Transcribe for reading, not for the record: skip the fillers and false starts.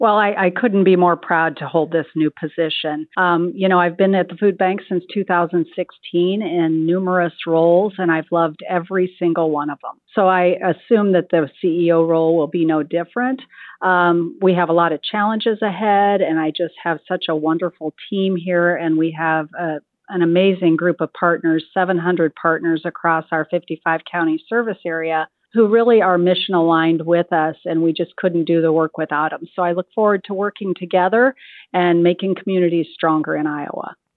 Well, I couldn't be more proud to hold this new position. I've been at the food bank since 2016 in numerous roles, and I've loved every single one of them. So I assume that the CEO role will be no different. We have a lot of challenges ahead, and I just have such a wonderful team here, and we have an amazing group of partners, 700 partners across our 55 county service area who really are mission aligned with us, and we just couldn't do the work without them. So I look forward to working together and making communities stronger in Iowa.